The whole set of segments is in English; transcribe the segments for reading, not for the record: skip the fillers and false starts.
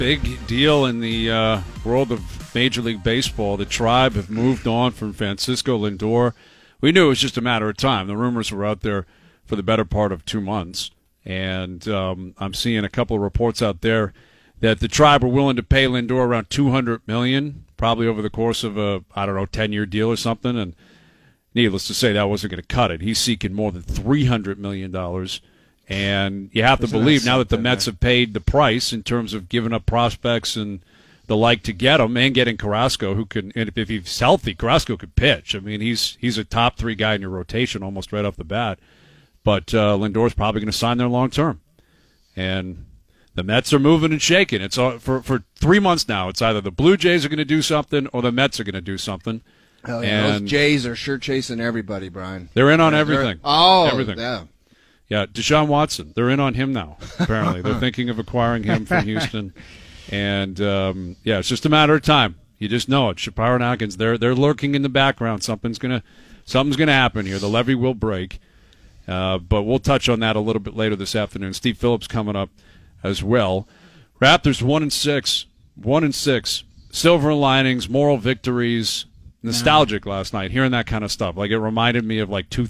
big deal in the world of Major League Baseball. The Tribe have moved on from Francisco Lindor. We knew it was just a matter of time. The rumors were out there for the better part of 2 months. And I'm seeing a couple of reports out there that the Tribe were willing to pay Lindor around $200 million, probably over the course of a, 10-year deal or something. And needless to say, that wasn't going to cut it. He's seeking more than $300 million. And you have to believe now that the Mets have paid the price in terms of giving up prospects and the like to get him, and getting Carrasco, who can, and if he's healthy, Carrasco could pitch. I mean, he's a top 3 guy in your rotation almost right off the bat. But Lindor's probably going to sign there long term. And the Mets are moving and shaking. It's all, for 3 months now. It's either the Blue Jays are going to do something or the Mets are going to do something. Hell yeah, those Jays are sure chasing everybody, Brian. They're in on everything. Everything. Yeah. Yeah, Deshaun Watson. They're in on him now, apparently. They're thinking of acquiring him from Houston. And, it's just a matter of time. You just know it. Shapiro and Atkins, they're lurking in the background. Something's gonna happen here. The levee will break. But we'll touch on that a little bit later this afternoon. Steve Phillips coming up as well. Raptors 1-6. 1-6. Silver linings, moral victories. Nostalgic last night, hearing that kind of stuff. Like, it reminded me of,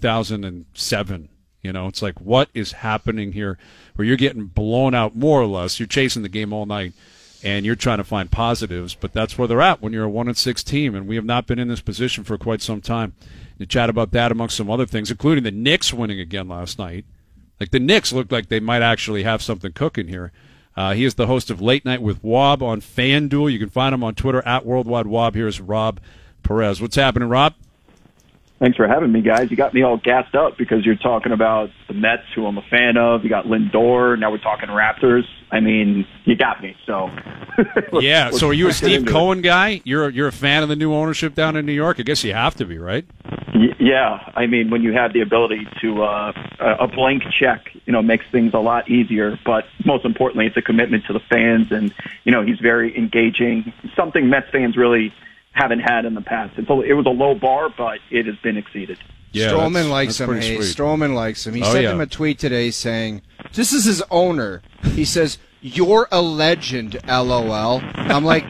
2007. You know, it's like, what is happening here where you're getting blown out more or less? You're chasing the game all night, and you're trying to find positives, but that's where they're at when you're a 1-6 team, and we have not been in this position for quite some time. To chat about that amongst some other things, including the Knicks winning again last night. Like, the Knicks look like they might actually have something cooking here. He is the host of Late Night with Wob on FanDuel. You can find him on Twitter at Worldwide Wob. Here's Rob Perez. What's happening, Rob? Thanks for having me, guys. You got me all gassed up because you're talking about the Mets, who I'm a fan of. You got Lindor. Now we're talking Raptors. I mean, you got me. So yeah. So are you a Steve Cohen guy? You're a fan of the new ownership down in New York? I guess you have to be, right? Yeah. I mean, when you have the ability to a blank check, makes things a lot easier. But most importantly, it's a commitment to the fans, and he's very engaging. Something Mets fans really haven't had in the past. It was a low bar, but it has been exceeded. Yeah, Stroman likes him. Hey, Stroman likes him. He sent him a tweet today saying, this is his owner. He says, "You're a legend, LOL." I'm like,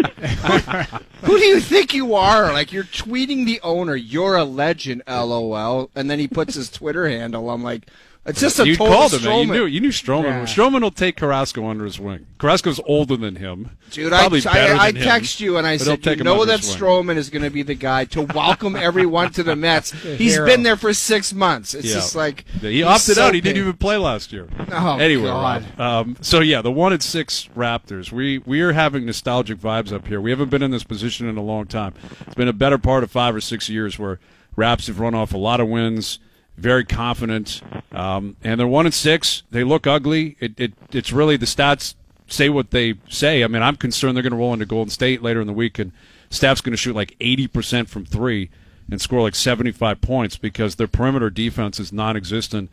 who do you think you are? Like, you're tweeting the owner, "You're a legend, LOL." And then he puts his Twitter handle. I'm like, it's just a total called him, Stroman. Man. You knew Stroman. Yeah. Stroman will take Carrasco under his wing. Carrasco's older than him. Dude, I text you and I said, that Stroman is going to be the guy to welcome everyone to the Mets. He's been there for 6 months. It's just like he opted out. He didn't even play last year. Oh, anyway, God. The 1-6 Raptors. We are having nostalgic vibes up here. We haven't been in this position in a long time. It's been a better part of 5 or 6 years where Raps have run off a lot of wins. Very confident, and they're 1-6. They look ugly. It's really the stats say what they say. I mean, I'm concerned they're going to roll into Golden State later in the week, and Steph's going to shoot 80% from 3 and score 75 points because their perimeter defense is non-existent.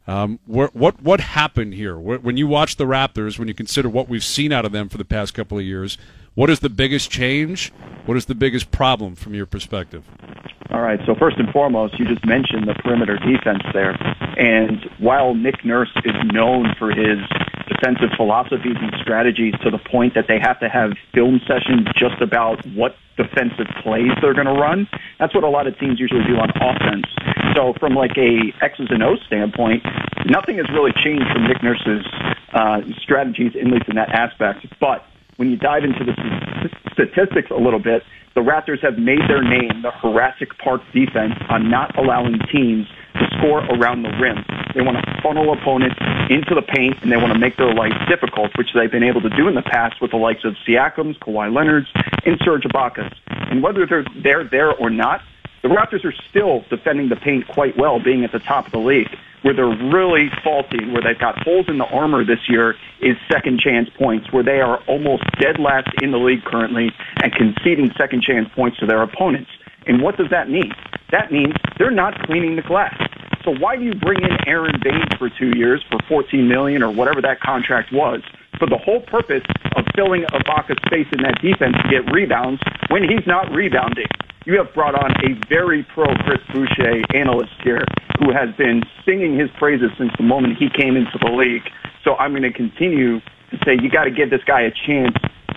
What happened here? When you watch the Raptors, when you consider what we've seen out of them for the past couple of years, what is the biggest change? What is the biggest problem from your perspective? All right, so first and foremost, you just mentioned the perimeter defense there. And while Nick Nurse is known for his defensive philosophies and strategies to the point that they have to have film sessions just about what defensive plays they're going to run, that's what a lot of teams usually do on offense. So from a X's and O's standpoint, nothing has really changed from Nick Nurse's strategies, at least in that aspect. But when you dive into the statistics a little bit, the Raptors have made their name, the Jurassic Park defense, on not allowing teams to score around the rim. They want to funnel opponents into the paint, and they want to make their life difficult, which they've been able to do in the past with the likes of Siakam, Kawhi Leonard, and Serge Ibaka. And whether they're there or not, the Raptors are still defending the paint quite well, being at the top of the league. Where they're really faulty, where they've got holes in the armor this year, is second chance points, where they are almost dead last in the league currently and conceding second chance points to their opponents. And what does that mean? That means they're not cleaning the glass. So why do you bring in Aaron Baines for 2 years for $14 million or whatever that contract was, for the whole purpose of filling Ibaka's space in that defense to get rebounds when he's not rebounding? You have brought on a very pro Chris Boucher analyst here who has been singing his praises since the moment he came into the league. So I'm going to continue to say you got to give this guy a chance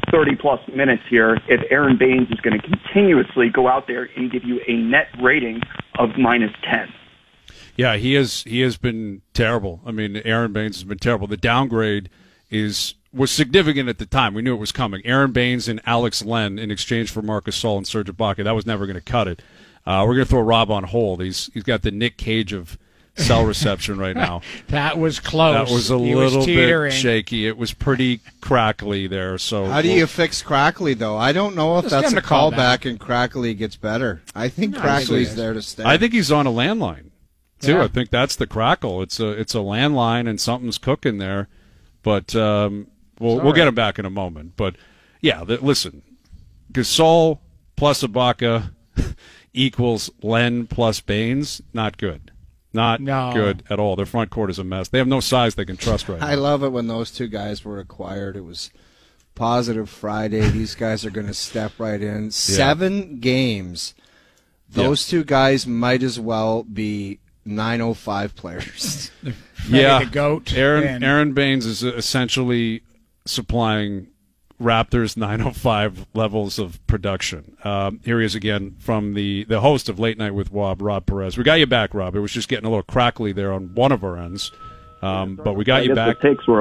30-plus minutes here if Aaron Baines is going to continuously go out there and give you a net rating of -10. Yeah, he has been terrible. I mean, Aaron Baines has been terrible. The downgrade was significant at the time. We knew it was coming. Aaron Baines and Alex Len in exchange for Marc Gasol and Serge Ibaka. That was never going to cut it. We're going to throw Rob on hold. He's got the Nick Cage of cell reception right now. That was close. That was a little bit shaky. It was pretty crackly there. So how do you fix crackly, though? I don't know if that's a callback and crackly gets better. I think crackly's there to stay. I think he's on a landline, too. Yeah. I think that's the crackle. It's a landline, and something's cooking there. But we'll get him back in a moment. But, yeah, listen, Gasol plus Ibaka equals Len plus Baines, not good. Not good at all. Their front court is a mess. They have no size they can trust right now. I love it when those two guys were acquired. It was positive Friday. These guys are going to step right in. 7 games. Those two guys might as well be 905 players. Yeah, the GOAT. Aaron Baines is essentially supplying Raptors 905 levels of production. Here he is again from the host of Late Night with Rob Perez. We got you back, Rob. It was just getting a little crackly there on one of our ends, but we got you back. The takes were a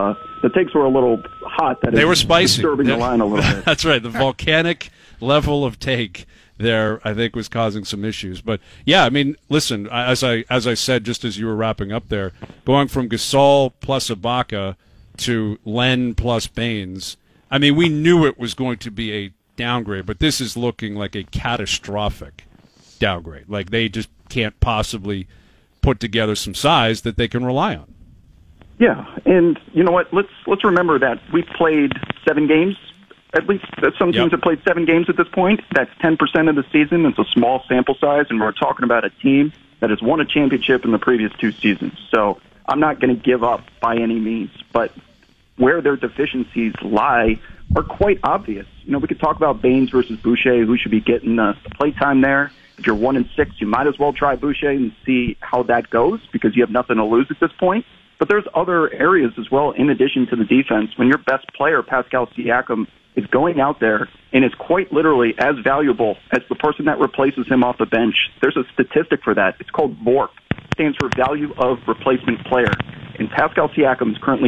little hot. They were spicy. Disturbing the line a little bit. That's right. The volcanic level of take there, I think, was causing some issues. But yeah, I mean, listen, as I said, just as you were wrapping up there, going from Gasol plus Ibaka to Len plus Baines. I mean, we knew it was going to be a downgrade, but this is looking like a catastrophic downgrade. Like they just can't possibly put together some size that they can rely on. Yeah, and you know what? Let's remember that we've played 7 games. At least some teams have played 7 games at this point. That's 10% of the season. It's a small sample size, and we're talking about a team that has won a championship in the previous 2 seasons. So I'm not going to give up by any means, but where their deficiencies lie are quite obvious. You know, we could talk about Baines versus Boucher, who should be getting the play time there. If you're 1-6, you might as well try Boucher and see how that goes because you have nothing to lose at this point. But there's other areas as well in addition to the defense. When your best player, Pascal Siakam, is going out there and is quite literally as valuable as the person that replaces him off the bench, there's a statistic for that. It's called VORP. It stands for Value of Replacement Player. And Pascal Siakam is currently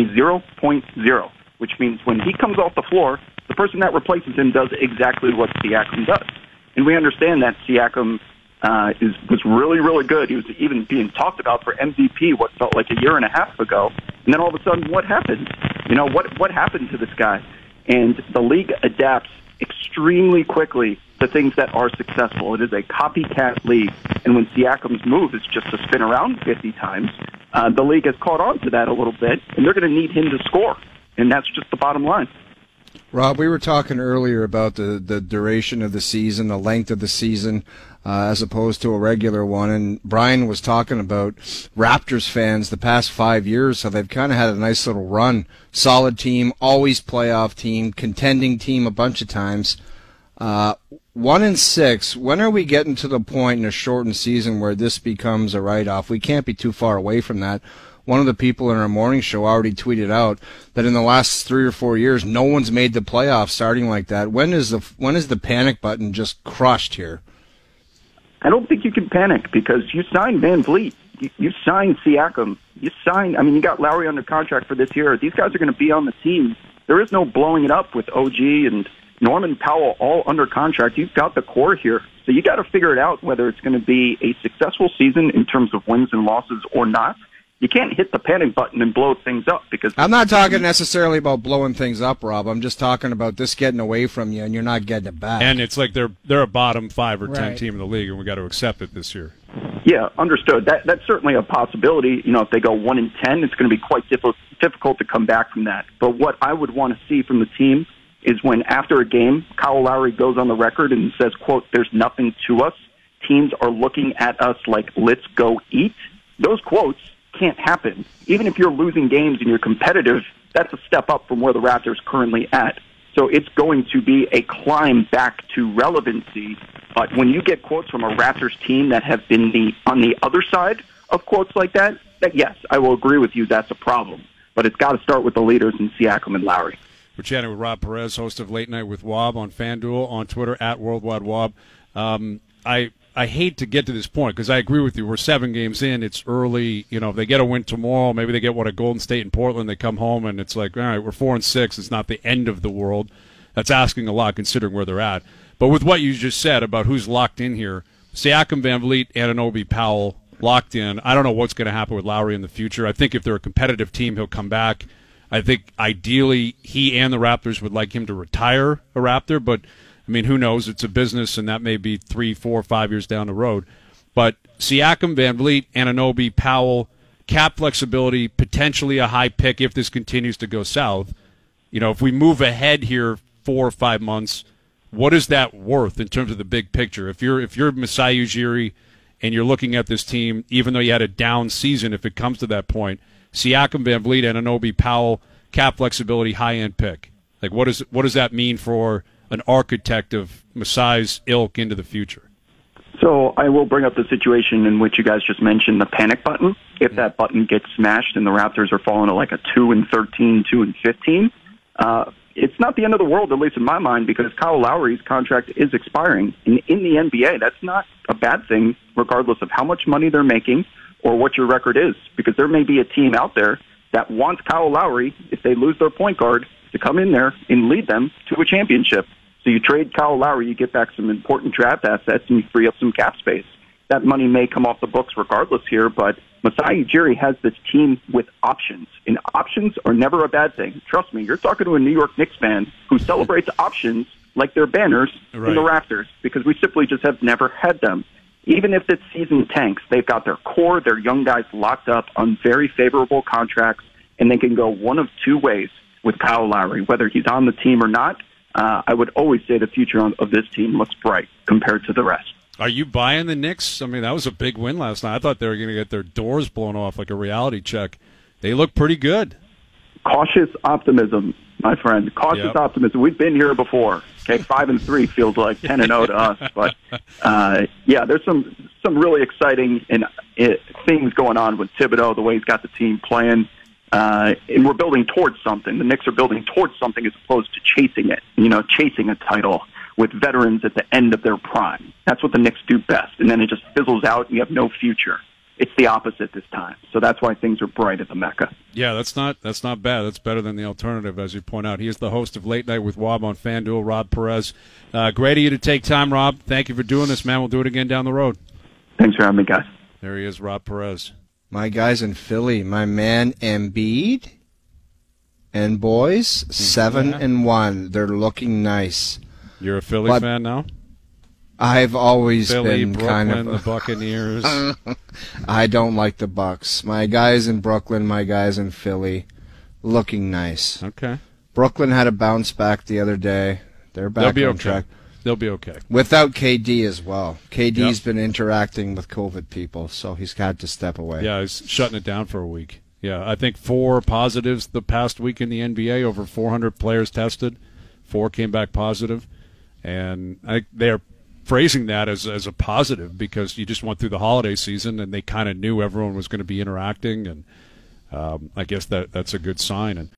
0.0, which means when he comes off the floor, the person that replaces him does exactly what Siakam does. And we understand that Siakam was really, really good. He was even being talked about for MVP what felt like a year and a half ago. And then all of a sudden, what happened? You know, what happened to this guy? And the league adapts extremely quickly to things that are successful. It is a copycat league. And when Siakam's move is just to spin around 50 times, the league has caught on to that a little bit, and they're going to need him to score. And that's just the bottom line. Rob, we were talking earlier about the duration of the season, the length of the season, as opposed to a regular one. And Brian was talking about Raptors fans the past 5 years, so they've kind of had a nice little run. Solid team, always playoff team, contending team a bunch of times. 1-6, when are we getting to the point in a shortened season where this becomes a write-off? We can't be too far away from that. One of the people in our morning show already tweeted out that in the last 3 or 4 years, no one's made the playoffs starting like that. When is the panic button just crushed here? I don't think you can panic because you signed Van Vliet. You signed Siakam. You got Lowry under contract for this year. These guys are going to be on the team. There is no blowing it up with OG and Norman Powell all under contract. You've got the core here. So you got to figure it out whether it's going to be a successful season in terms of wins and losses or not. You can't hit the panic button and blow things up because I'm not talking necessarily about blowing things up, Rob. I'm just talking about this getting away from you and you're not getting it back. And it's like they're a bottom 5 or 10 team in the league, and we got to accept it this year. Yeah, understood. That's certainly a possibility. You know, if they go 1-10, it's going to be quite difficult to come back from that. But what I would want to see from the team is when after a game, Kyle Lowry goes on the record and says, quote, "There's nothing to us. Teams are looking at us like, let's go eat." Those quotes can't happen. Even if you're losing games and you're competitive, that's a step up from where the Raptors currently at. So it's going to be a climb back to relevancy. But when you get quotes from a Raptors team that have been on the other side of quotes like that, yes, I will agree with you, that's a problem. But it's got to start with the leaders in Siakam and Lowry. We're chatting with Rob Perez, host of Late Night with Wob on FanDuel, on Twitter at WorldWideWob. I hate to get to this point because I agree with you. We're 7 games in. It's early. You know, if they get a win tomorrow, maybe they get a Golden State and Portland. They come home and it's like, all right, we're 4-6. It's not the end of the world. That's asking a lot considering where they're at. But with what you just said about who's locked in here, Siakam, Van Vliet, Anunoby, Powell locked in. I don't know what's going to happen with Lowry in the future. I think if they're a competitive team, he'll come back. I think ideally he and the Raptors would like him to retire a Raptor, but I mean, who knows? It's a business, and that may be 3, 4, 5 years down the road. But Siakam, Van Vliet, Anunoby, Powell, cap flexibility, potentially a high pick if this continues to go south. You know, if we move ahead here 4 or 5 months, what is that worth in terms of the big picture? If you're Masai Ujiri and you're looking at this team, even though you had a down season, if it comes to that point, Siakam, Van Vliet, Anunoby, Powell, cap flexibility, high-end pick. Like, what does that mean for an architect of Masai's ilk into the future? So I will bring up the situation in which you guys just mentioned, the panic button. If that button gets smashed and the Raptors are falling to like a 2-13, 2-15, it's not the end of the world, at least in my mind, because Kyle Lowry's contract is expiring. And in the NBA, that's not a bad thing, regardless of how much money they're making or what your record is, because there may be a team out there that wants Kyle Lowry, if they lose their point guard, to come in there and lead them to a championship. So you trade Kyle Lowry, you get back some important draft assets, and you free up some cap space. That money may come off the books regardless here, but Masai Ujiri has this team with options, and options are never a bad thing. Trust me, you're talking to a New York Knicks fan who celebrates options like they're banners in the Raptors, because we simply just have never had them. Even if this season tanks, they've got their core, their young guys locked up on very favorable contracts, and they can go one of 2 ways with Kyle Lowry, whether he's on the team or not. I would always say the future of this team looks bright compared to the rest. Are you buying the Knicks? I mean, that was a big win last night. I thought they were going to get their doors blown off like a reality check. They look pretty good. Cautious optimism, my friend. Cautious optimism. We've been here before. Okay, 5-3 feels like 10-0 to us, but there's some really exciting things going on with Thibodeau, the way he's got the team playing. And we're building towards something. The Knicks are building towards something as opposed to chasing it, chasing a title with veterans at the end of their prime. That's what the Knicks do best. And then it just fizzles out and you have no future. It's the opposite this time. So that's why things are bright at the Mecca. Yeah, that's not bad. That's better than the alternative, as you point out. He is the host of Late Night with Wob on FanDuel, Rob Perez. Great of you to take time, Rob. Thank you for doing this, man. We'll do it again down the road. Thanks for having me, guys. There he is, Rob Perez. My guys in Philly, my man Embiid and boys, 7-1. They're looking nice. You're a Philly fan now? I've always Philly, been Brooklyn, kind of the Buccaneers. I don't like the Bucks. My guys in Brooklyn, my guys in Philly, looking nice. Okay. Brooklyn had a bounce back the other day. They're back on track. They'll be okay. Without KD as well. KD's been interacting with COVID people, so he's had to step away. Yeah, he's shutting it down for a week. Yeah, I think 4 positives the past week in the NBA, over 400 players tested. 4 came back positive. And they're phrasing that as a positive because you just went through the holiday season and they kind of knew everyone was going to be interacting, and I guess that's a good sign. And